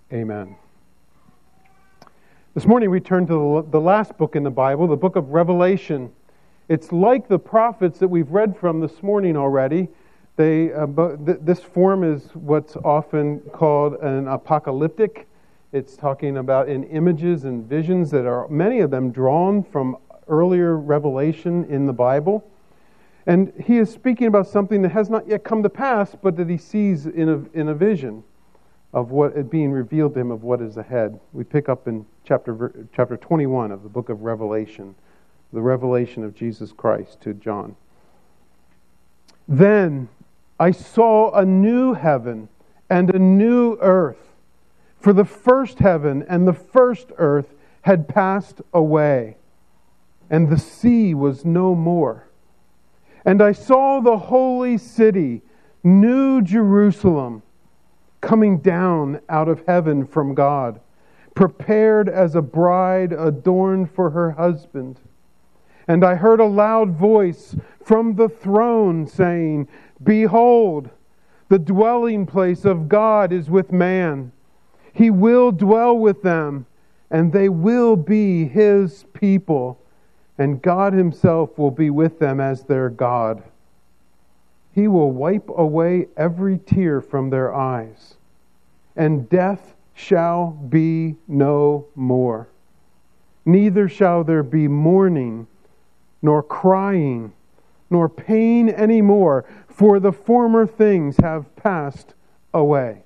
Amen. This morning we turn to the last book in the Bible, the book of Revelation. It's like the prophets that we've read from this morning already. This form is what's often called an apocalyptic. It's talking about in images and visions that are, many of them, drawn from earlier revelation in the Bible. And he is speaking about something that has not yet come to pass, but that he sees in a vision of what is being revealed to him of what is ahead. We pick up in chapter 21 of the book of Revelation, the revelation of Jesus Christ to John. Then I saw a new heaven and a new earth, for the first heaven and the first earth had passed away, and the sea was no more. And I saw the holy city, New Jerusalem, coming down out of heaven from God, prepared as a bride adorned for her husband. And I heard a loud voice from the throne saying, "Behold, the dwelling place of God is with man. He will dwell with them, and they will be His people, and God Himself will be with them as their God. He will wipe away every tear from their eyes, and death shall be no more. Neither shall there be mourning, nor crying, nor pain any more, for the former things have passed away."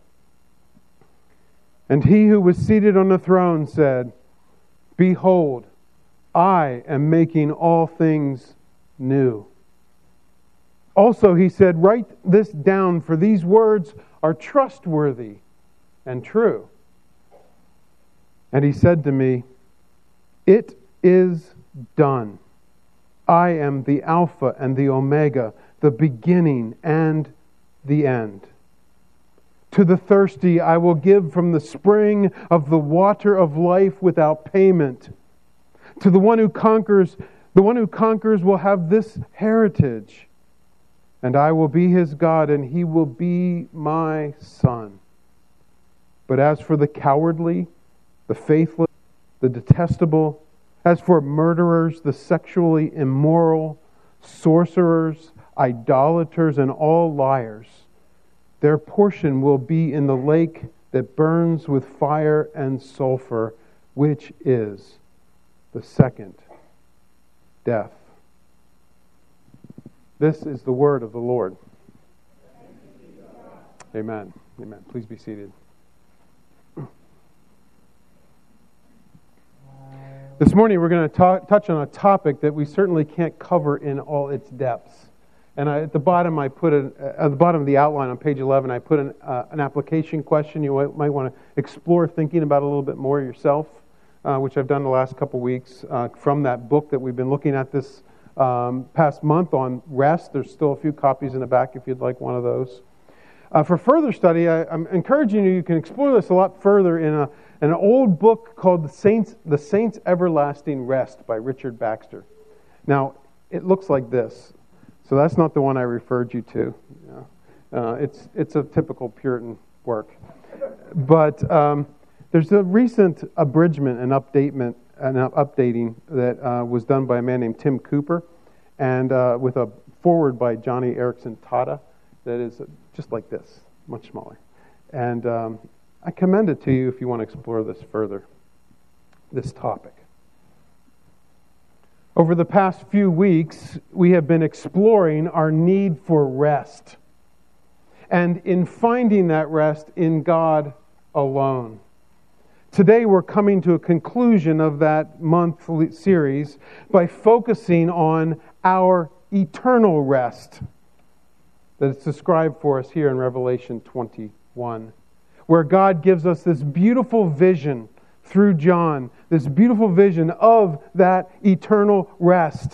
And he who was seated on the throne said, "Behold, I am making all things new." Also he said, "Write this down, for these words are trustworthy and true." And he said to me, "It is done. I am the Alpha and the Omega, the beginning and the end. To the thirsty I will give from the spring of the water of life without payment. To the one who conquers will have this heritage, and I will be his God, and he will be my son. But as for the cowardly, the faithless, the detestable, as for murderers, the sexually immoral, sorcerers, idolaters, and all liars, their portion will be in the lake that burns with fire and sulfur, which is the second death." This is the word of the Lord. Amen. Amen. Please be seated. This morning we're going to touch on a topic that we certainly can't cover in all its depths. And at the bottom, at the bottom of the outline on page 11, I put an application question you might want to explore thinking about a little bit more yourself, which I've done the last couple weeks from that book that we've been looking at this past month on rest. There's still a few copies in the back if you'd like one of those. For further study, I'm encouraging you can explore this a lot further in an old book called The Saints' Everlasting Rest by Richard Baxter. Now, it looks like this. So that's not the one I referred you to. It's a typical Puritan work. But there's a recent abridgment and updating that was done by a man named Tim Cooper, and with a foreword by Johnny Erickson Tata that is just like this, much smaller. And I commend it to you if you want to explore this further, this topic. Over the past few weeks, we have been exploring our need for rest, and in finding that rest in God alone. Today we're coming to a conclusion of that monthly series by focusing on our eternal rest that is described for us here in Revelation 21, where God gives us this beautiful vision through John, this beautiful vision of that eternal rest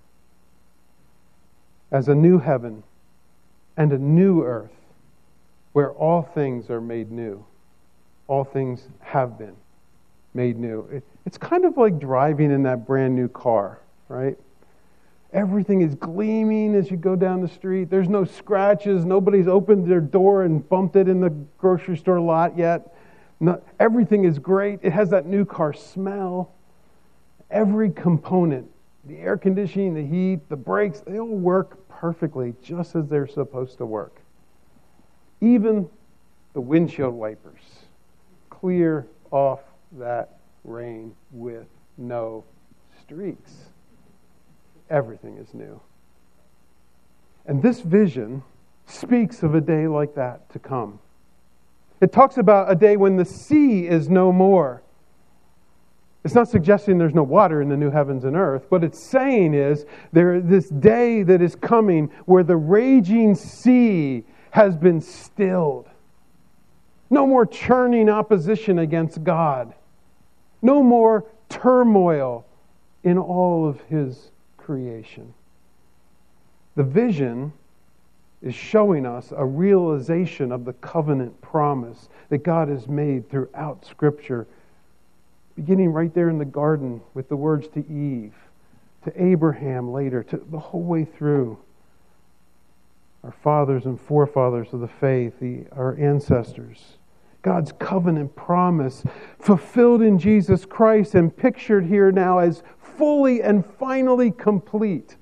as a new heaven and a new earth where all things are made new. All things have been made new. It's kind of like driving in that brand new car, right? Everything is gleaming as you go down the street. There's no scratches. Nobody's opened their door and bumped it in the grocery store lot yet. Everything is great. It has that new car smell. Every component, the air conditioning, the heat, the brakes, they all work perfectly just as they're supposed to work. Even the windshield wipers clear off that rain with no streaks. Everything is new. And this vision speaks of a day like that to come. It talks about a day when the sea is no more. It's not suggesting there's no water in the new heavens and earth. What it's saying is there is this day that is coming where the raging sea has been stilled. No more churning opposition against God. No more turmoil in all of His creation. The vision is showing us a realization of the covenant promise that God has made throughout Scripture, beginning right there in the garden with the words to Eve, to Abraham later, to the whole way through. Our fathers and forefathers of the faith, our ancestors. God's covenant promise fulfilled in Jesus Christ and pictured here now as fully and finally complete.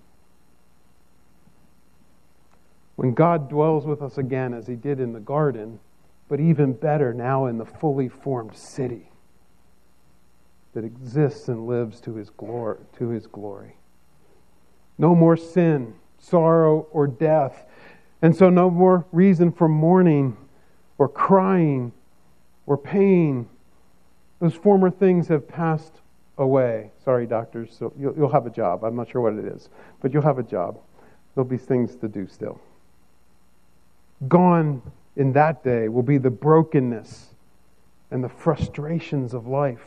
When God dwells with us again as He did in the garden, but even better now in the fully formed city that exists and lives to His glory. No more sin, sorrow, or death. And so no more reason for mourning or crying or pain. Those former things have passed away. Sorry, doctors, so you'll have a job. I'm not sure what it is, but you'll have a job. There'll be things to do still. Gone in that day will be the brokenness and the frustrations of life.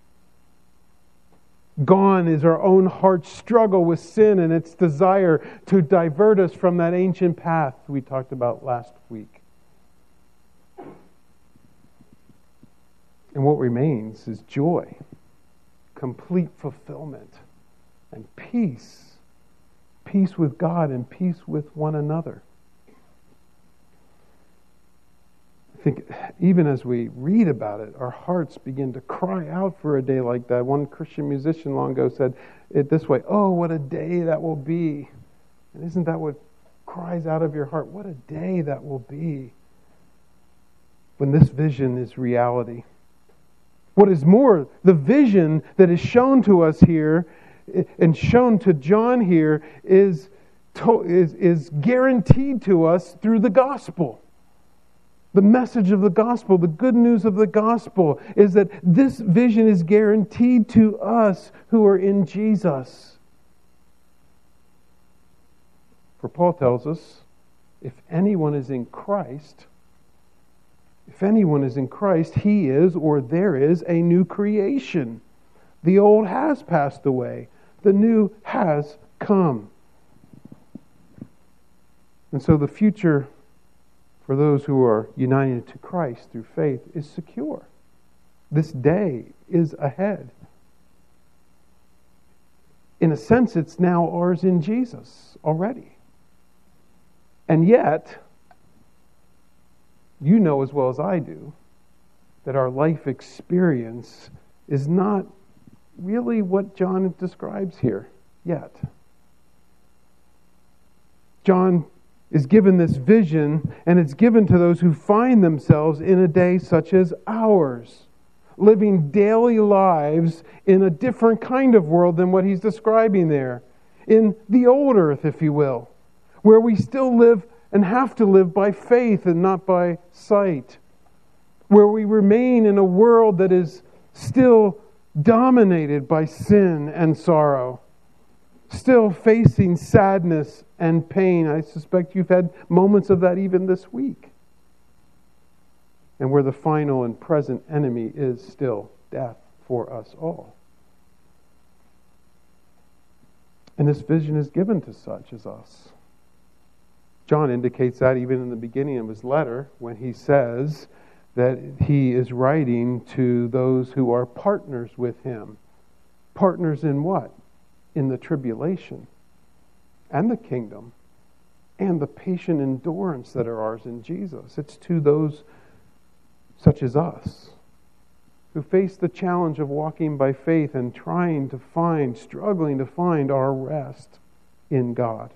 Gone is our own heart's struggle with sin and its desire to divert us from that ancient path we talked about last week. And what remains is joy, complete fulfillment, and peace. Peace with God and peace with one another. I think even as we read about it, our hearts begin to cry out for a day like that. One Christian musician long ago said it this way, "Oh, what a day that will be." And isn't that what cries out of your heart? What a day that will be when this vision is reality. What is more, the vision that is shown to us here and shown to John here is guaranteed to us through the gospel. The message of the gospel, the good news of the gospel, is that this vision is guaranteed to us who are in Jesus. For Paul tells us, if anyone is in Christ, he is, or there is, a new creation. The old has passed away. The new has come. And so the future for those who are united to Christ through faith is secure. This day is ahead. In a sense, it's now ours in Jesus already. And yet, you know as well as I do that our life experience is not really what John describes here yet. John is given this vision, and it's given to those who find themselves in a day such as ours, living daily lives in a different kind of world than what he's describing there, in the old earth, if you will, where we still live and have to live by faith and not by sight, where we remain in a world that is still dominated by sin and sorrow, still facing sadness and pain. I suspect you've had moments of that even this week. And where the final and present enemy is still death for us all. And this vision is given to such as us. John indicates that even in the beginning of his letter when he says that he is writing to those who are partners with him. Partners in what? In the tribulation and the kingdom and the patient endurance that are ours in Jesus. It's to those such as us who face the challenge of walking by faith and struggling to find our rest in God.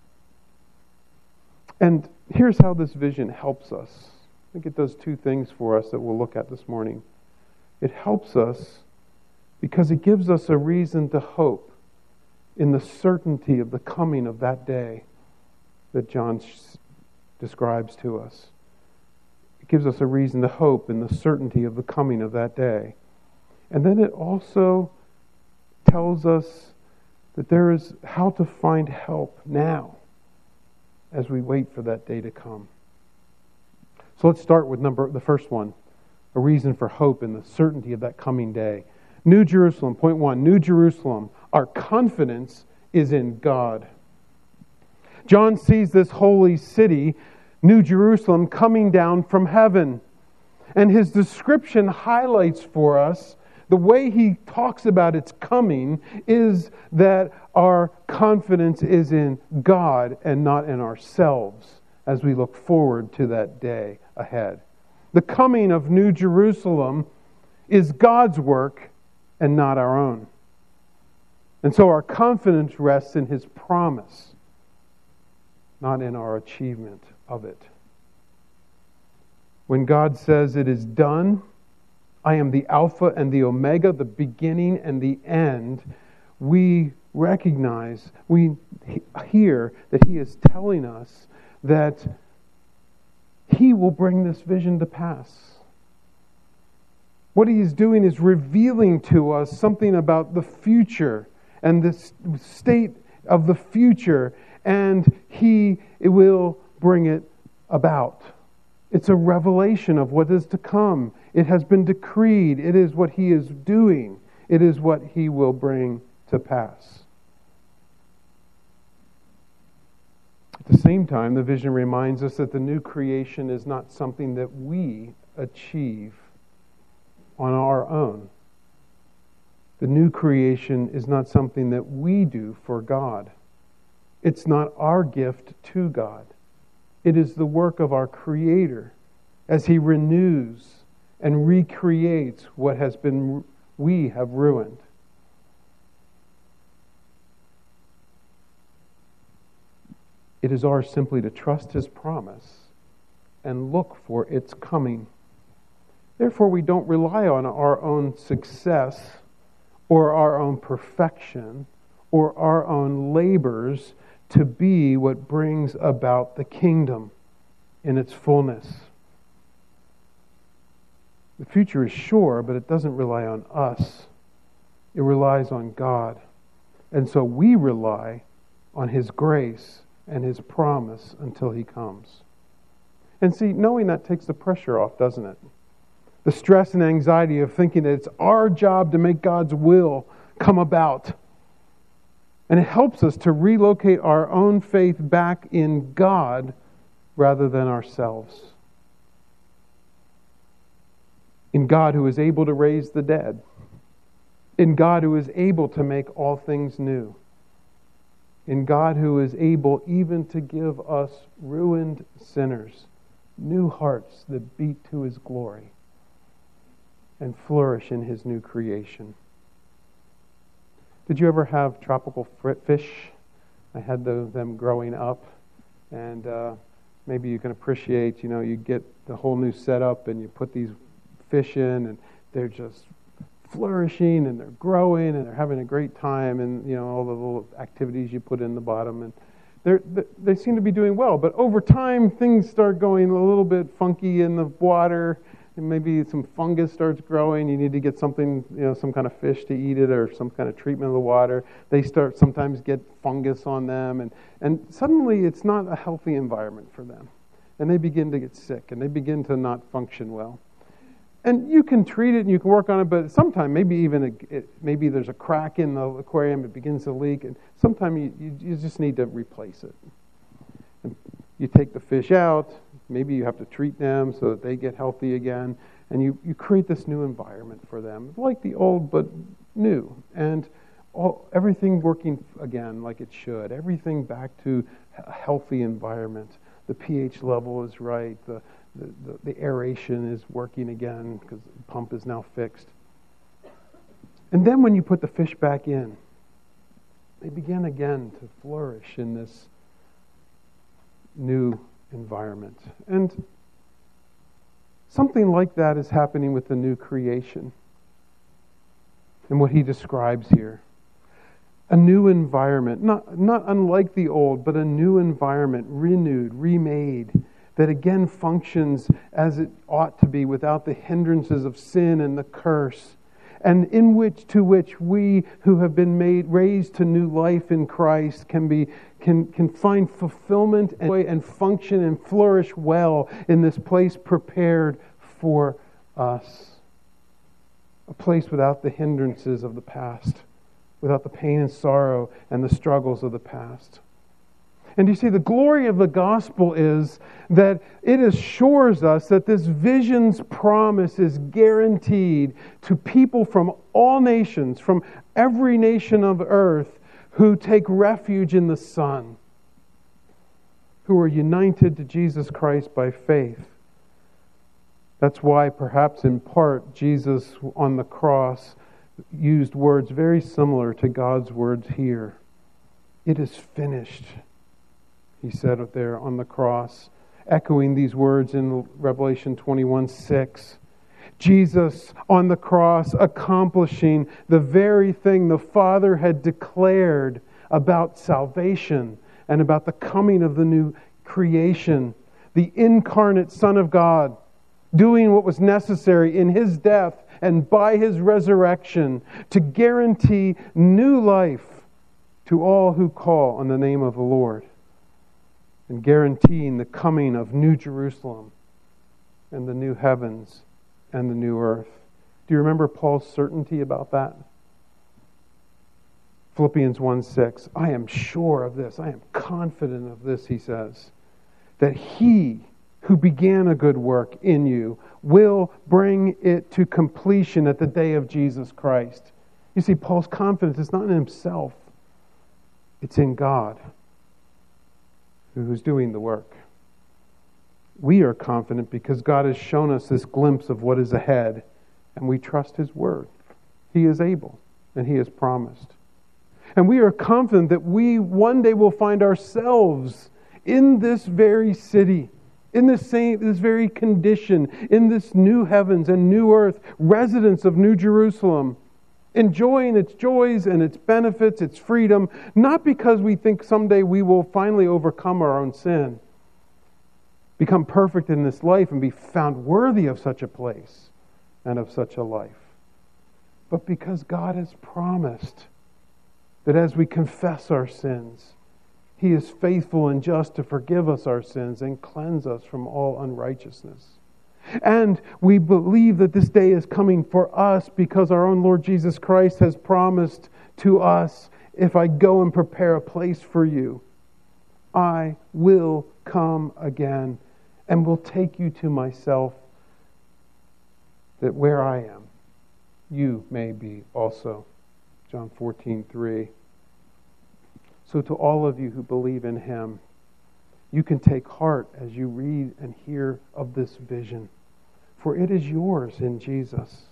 And here's how this vision helps us. I think it does two things for us that we'll look at this morning. It helps us because it gives us a reason to hope in the certainty of the coming of that day that John describes to us. It gives us a reason to hope in the certainty of the coming of that day. And then it also tells us that there is how to find help now as we wait for that day to come. So let's start with the first one, a reason for hope in the certainty of that coming day. New Jerusalem, point one, New Jerusalem. Our confidence is in God. John sees this holy city, New Jerusalem, coming down from heaven. And his description highlights for us the way he talks about its coming is that our confidence is in God and not in ourselves as we look forward to that day ahead. The coming of New Jerusalem is God's work and not our own. And so our confidence rests in His promise, not in our achievement of it. When God says it is done, I am the Alpha and the Omega, the beginning and the end, we recognize, we hear that He is telling us that He will bring this vision to pass. What He is doing is revealing to us something about the future and the state of the future, and He will bring it about. It's a revelation of what is to come. It has been decreed. It is what He is doing. It is what He will bring to pass. At the same time, the vision reminds us that the new creation is not something that we achieve on our own. The new creation is not something that we do for God. It's not our gift to God. It is the work of our Creator as He renews and recreates what we have ruined. It is ours simply to trust His promise and look for its coming. Therefore, we don't rely on our own success or our own perfection or our own labors to be what brings about the kingdom in its fullness. The future is sure, but it doesn't rely on us. It relies on God. And so we rely on His grace and His promise until He comes. And see, knowing that takes the pressure off, doesn't it? The stress and anxiety of thinking that it's our job to make God's will come about. And it helps us to relocate our own faith back in God rather than ourselves. In God who is able to raise the dead. In God who is able to make all things new. In God who is able even to give us ruined sinners new hearts that beat to His glory and flourish in His new creation. Did you ever have tropical fish? I had them growing up, and maybe you can appreciate, you get the whole new setup and you put these fish in and they're just flourishing and they're growing and they're having a great time, and all the little activities you put in the bottom, and they seem to be doing well. But over time, things start going a little bit funky in the water, and maybe some fungus starts growing. You need to get something, some kind of fish to eat it or some kind of treatment of the water. They start sometimes get fungus on them, and suddenly it's not a healthy environment for them, and they begin to get sick and they begin to not function well. And you can treat it and you can work on it, but sometimes maybe there's a crack in the aquarium, it begins to leak, and sometimes you just need to replace it. And you take the fish out, maybe you have to treat them so that they get healthy again, and you create this new environment for them, like the old but new, and everything working again like it should, everything back to a healthy environment. The pH level is right, the aeration is working again because the pump is now fixed. And then when you put the fish back in, they begin again to flourish in this new environment. And something like that is happening with the new creation and what he describes here. A new environment, not unlike the old, but a new environment, renewed, remade, that again functions as it ought to be without the hindrances of sin and the curse, and in which we who have been raised to new life in Christ can find fulfillment and function and flourish well in this place prepared for us. A place without the hindrances of the past, without the pain and sorrow and the struggles of the past. And you see, the glory of the gospel is that it assures us that this vision's promise is guaranteed to people from all nations, from every nation of earth, who take refuge in the Son, who are united to Jesus Christ by faith. That's why, perhaps in part, Jesus on the cross used words very similar to God's words here. It is finished, he said it there on the cross, echoing these words in Revelation 21:6. Jesus on the cross accomplishing the very thing the Father had declared about salvation and about the coming of the new creation. The incarnate Son of God doing what was necessary in his death and by his resurrection to guarantee new life to all who call on the name of the Lord, and guaranteeing the coming of New Jerusalem and the new heavens and the new earth. Do you remember Paul's certainty about that? Philippians 1:6. I am sure of this. I am confident of this, he says, that he who began a good work in you will bring it to completion at the day of Jesus Christ. You see, Paul's confidence is not in himself. It's in God, who's doing the work. We are confident because God has shown us this glimpse of what is ahead, and we trust his word. He is able, and he has promised. And we are confident that we one day will find ourselves in this very city, in this very condition, in this new heavens and new earth, residents of New Jerusalem, enjoying its joys and its benefits, its freedom, not because we think someday we will finally overcome our own sin, become perfect in this life and be found worthy of such a place and of such a life, but because God has promised that as we confess our sins, he is faithful and just to forgive us our sins and cleanse us from all unrighteousness. And we believe that this day is coming for us because our own Lord Jesus Christ has promised to us, if I go and prepare a place for you, I will come again and will take you to myself, that where I am, you may be also. John 14:3. So to all of you who believe in him, you can take heart as you read and hear of this vision, for it is yours in Jesus.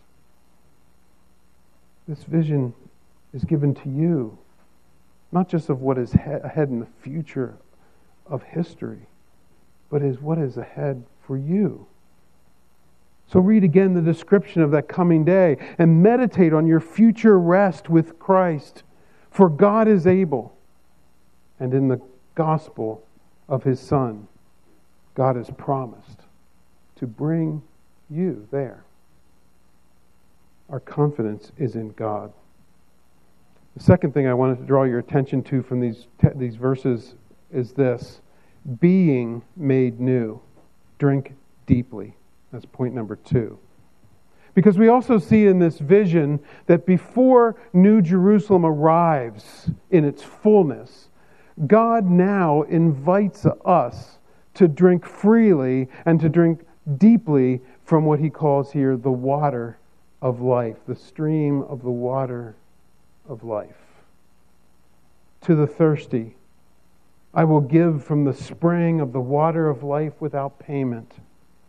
This vision is given to you, not just of what is ahead in the future of history, but is what is ahead for you. So read again the description of that coming day and meditate on your future rest with Christ, for God is able. And in the gospel of his Son, God has promised to bring you there. Our confidence is in God. The second thing I wanted to draw your attention to from these verses is this: being made new. Drink deeply. That's point number 2. Because we also see in this vision that before New Jerusalem arrives in its fullness, God now invites us to drink freely and to drink deeply from what he calls here the water of life, the stream of the water of life. To the thirsty, I will give from the spring of the water of life without payment.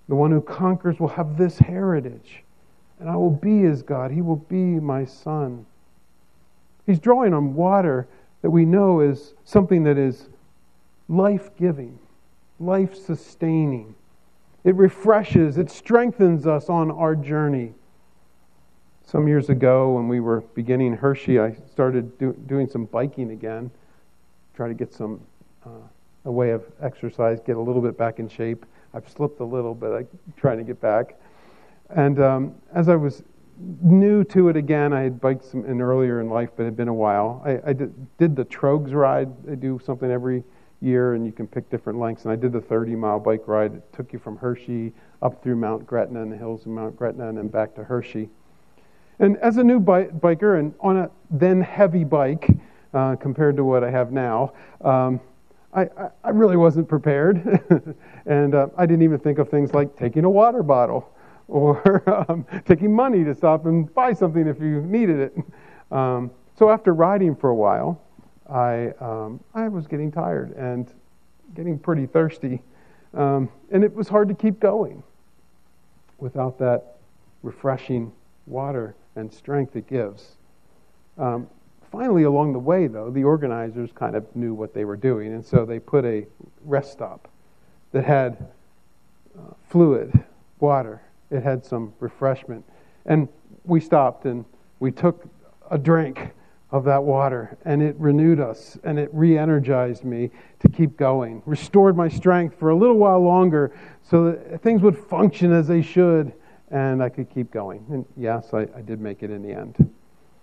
The one who conquers will have this heritage, and I will be his God. He will be my son. He's drawing on water that we know is something that is life-giving, life-sustaining. It refreshes, it strengthens us on our journey. Some years ago, when we were beginning Hershey, I started doing some biking again, try to get a way of exercise, get a little bit back in shape. I've slipped a little, but I'm trying to get back. And as I was new to it again, I had biked in earlier in life, but it had been a while. I did the Trogs ride. I do something every year, and you can pick different lengths. And I did the 30-mile bike ride. It took you from Hershey up through Mount Gretna and the hills of Mount Gretna, and then back to Hershey. And as a new biker, and on a then heavy bike compared to what I have now, I really wasn't prepared. And I didn't even think of things like taking a water bottle or taking money to stop and buy something if you needed it. So after riding for a while, I was getting tired and getting pretty thirsty. And it was hard to keep going without that refreshing water and strength it gives. Finally, along the way, though, the organizers kind of knew what they were doing, and so they put a rest stop that had fluid, water. It had some refreshment. And we stopped and we took a drink of that water, and it renewed us, and it re-energized me to keep going, restored my strength for a little while longer so that things would function as they should, and I could keep going. And yes, I did make it in the end.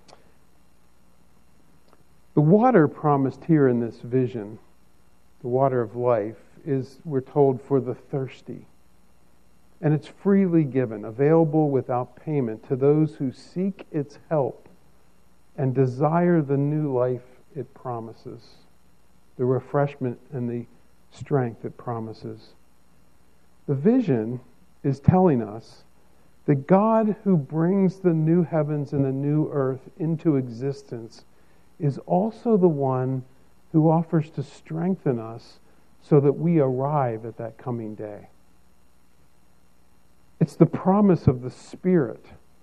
The water promised here in this vision, the water of life, is, we're told, for the thirsty. And it's freely given, available without payment to those who seek its help and desire the new life it promises, the refreshment and the strength it promises. The vision is telling us that God who brings the new heavens and the new earth into existence is also the one who offers to strengthen us so that we arrive at that coming day. It's the promise of the Spirit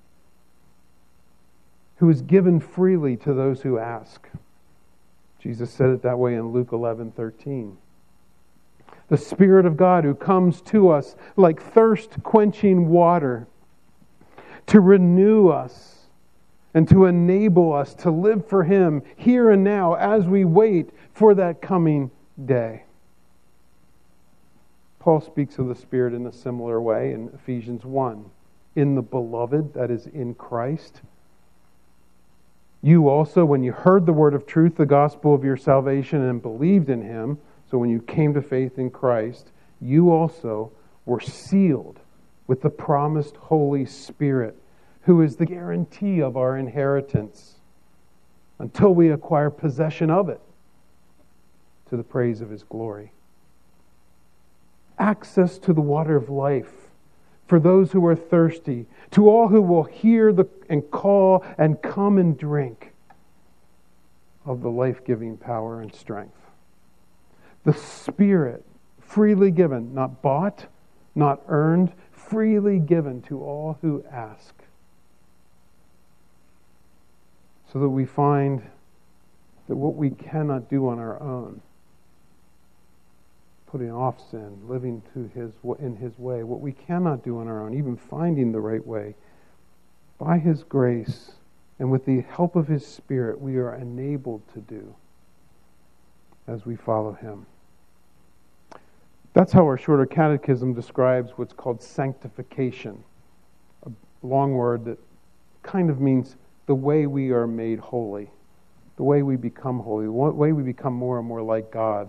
who is given freely to those who ask. Jesus said it that way in Luke 11:13. The Spirit of God who comes to us like thirst-quenching water to renew us and to enable us to live for Him here and now as we wait for that coming day. Paul speaks of the Spirit in a similar way in Ephesians 1. In the Beloved, that is in Christ, you also, when you heard the word of truth, the gospel of your salvation, and believed in Him, so when you came to faith in Christ, you also were sealed with the promised Holy Spirit, who is the guarantee of our inheritance until we acquire possession of it to the praise of His glory. Access to the water of life for those who are thirsty, to all who will hear and call and come and drink of the life-giving power and strength. The Spirit, freely given, not bought, not earned, freely given to all who ask. So that we find that what we cannot do on our own, putting off sin, living in His way, what we cannot do on our own, even finding the right way, by His grace and with the help of His Spirit, we are enabled to do as we follow Him. That's how our shorter catechism describes what's called sanctification, a long word that kind of means the way we are made holy, the way we become holy, the way we become more and more like God.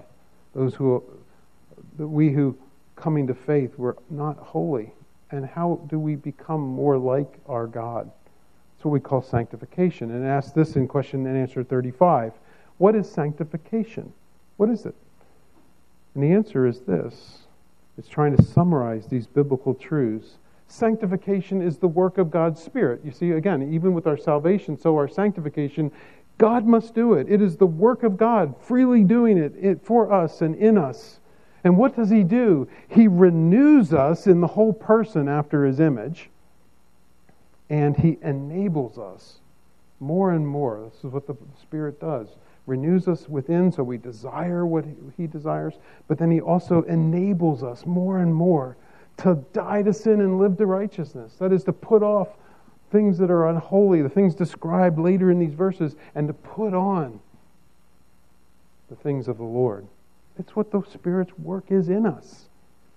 We who coming to faith were not holy. And how do we become more like our God? That's what we call sanctification. And ask this in question and answer 35. What is sanctification? What is it? And the answer is this. It's trying to summarize these biblical truths. Sanctification is the work of God's Spirit. You see, again, even with our salvation, so our sanctification, God must do it. It is the work of God, freely doing it for us and in us. And what does He do? He renews us in the whole person after His image, and He enables us more and more. This is what the Spirit does. Renews us within so we desire what He desires, but then He also enables us more and more to die to sin and live to righteousness. That is, to put off things that are unholy, the things described later in these verses, and to put on the things of the Lord. It's what the Spirit's work is in us.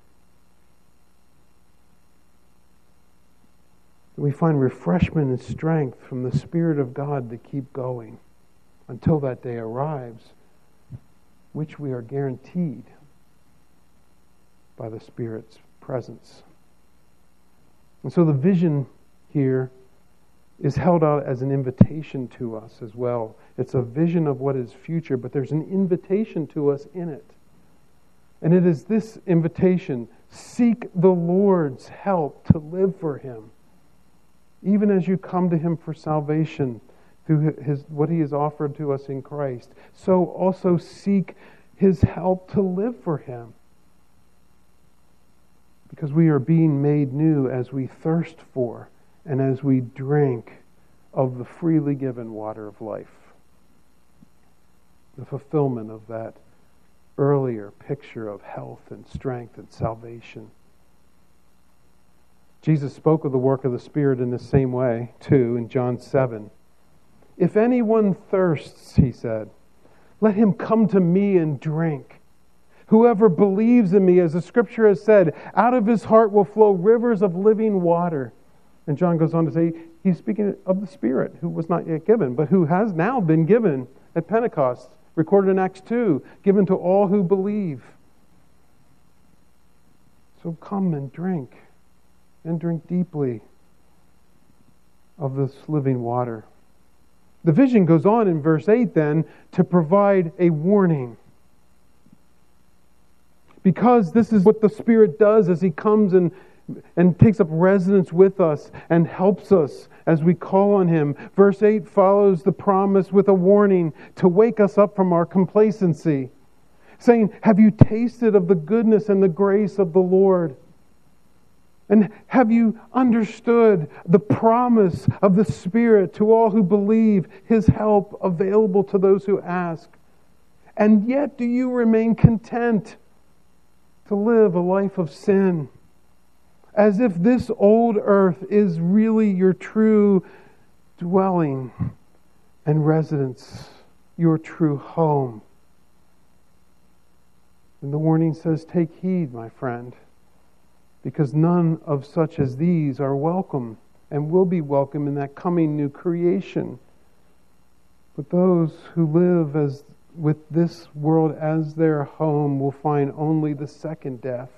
We find refreshment and strength from the Spirit of God to keep going until that day arrives, which we are guaranteed by the Spirit's presence. And so the vision here is held out as an invitation to us as well. It's a vision of what is future, but there's an invitation to us in it. And it is this invitation: seek the Lord's help to live for Him. Even as you come to Him for salvation through what He has offered to us in Christ, so also seek His help to live for Him. Because we are being made new as we thirst for and as we drink of the freely given water of life. The fulfillment of that earlier picture of health and strength and salvation. Jesus spoke of the work of the Spirit in the same way, too, in John 7. If anyone thirsts, He said, let him come to me and drink. Whoever believes in me, as the Scripture has said, out of his heart will flow rivers of living water. And John goes on to say, he's speaking of the Spirit, who was not yet given, but who has now been given at Pentecost, recorded in Acts 2, given to all who believe. So come and drink deeply of this living water. The vision goes on in verse 8 then to provide a warning. Because this is what the Spirit does as He comes and takes up residence with us and helps us as we call on Him. Verse 8 follows the promise with a warning to wake us up from our complacency, saying, have you tasted of the goodness and the grace of the Lord? And have you understood the promise of the Spirit to all who believe, His help available to those who ask? And yet do you remain content to live a life of sin, as if this old earth is really your true dwelling and residence, your true home? And the warning says, take heed, my friend, because none of such as these are welcome and will be welcome in that coming new creation. But those who live with this world as their home will find only the second death,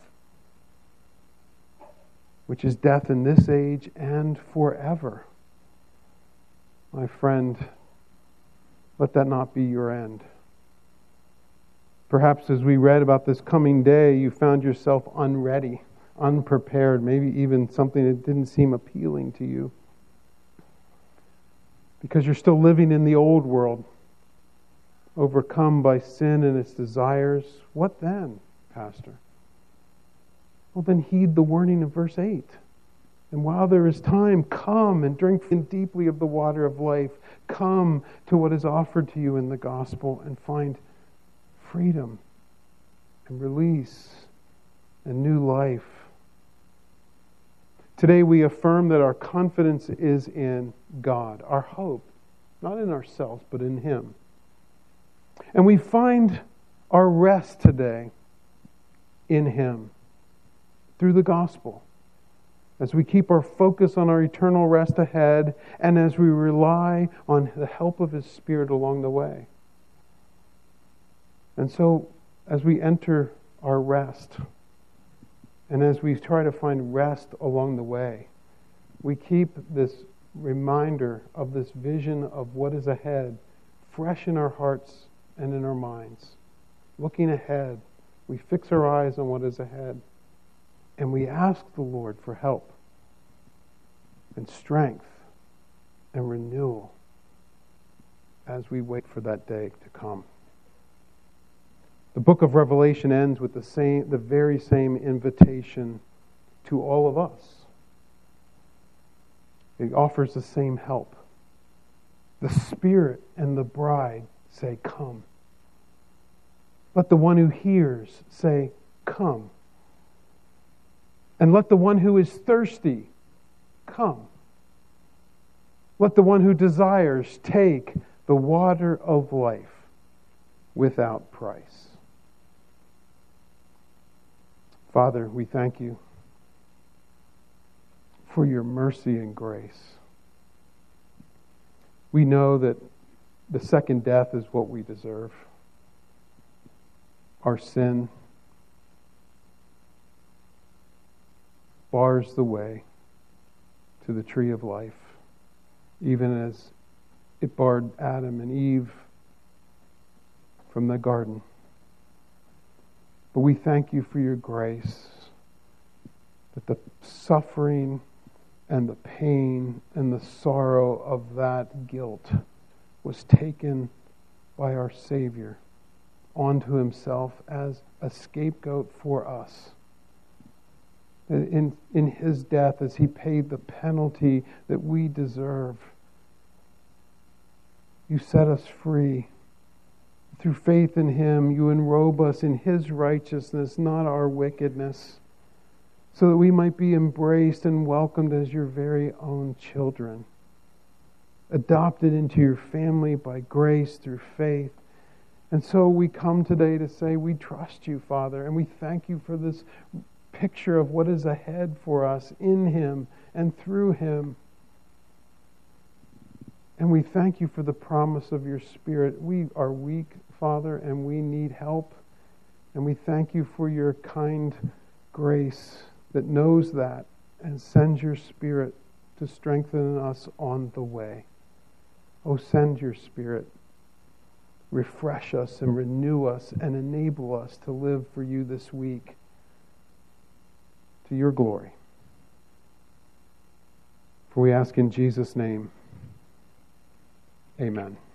which is death in this age and forever. My friend, let that not be your end. Perhaps as we read about this coming day, you found yourself unready, unprepared, maybe even something that didn't seem appealing to you. Because you're still living in the old world, overcome by sin and its desires. What then, Pastor? Well, then heed the warning of verse 8. And while there is time, come and drink deeply of the water of life. Come to what is offered to you in the gospel and find freedom and release and new life. Today we affirm that our confidence is in God, our hope, not in ourselves, but in Him. And we find our rest today in Him through the gospel, as we keep our focus on our eternal rest ahead and as we rely on the help of His Spirit along the way. And so, as we enter our rest, and as we try to find rest along the way, we keep this reminder of this vision of what is ahead fresh in our hearts and in our minds. Looking ahead, we fix our eyes on what is ahead, and we ask the Lord for help and strength and renewal as we wait for that day to come. The book of Revelation ends with the very same invitation to all of us. It offers the same help. The Spirit and the bride say, "Come." Let the one who hears say, "Come." And let the one who is thirsty come. Let the one who desires take the water of life without price. Father, we thank you for your mercy and grace. We know that the second death is what we deserve. Our sin bars the way to the tree of life, even as it barred Adam and Eve from the garden. But we thank you for your grace, that the suffering and the pain and the sorrow of that guilt was taken by our Savior onto himself as a scapegoat for us. In his death, as he paid the penalty that we deserve, you set us free. Through faith in him, you enrobe us in his righteousness, not our wickedness, so that we might be embraced and welcomed as your very own children, adopted into your family by grace through faith. And so we come today to say we trust you, Father, and we thank you for this picture of what is ahead for us in him and through him. And we thank you for the promise of your Spirit. We are weak, Father, and we need help. And we thank you for your kind grace that knows that and sends your Spirit to strengthen us on the way. Oh, send your Spirit. Refresh us and renew us and enable us to live for you this week to your glory. For we ask in Jesus' name, amen.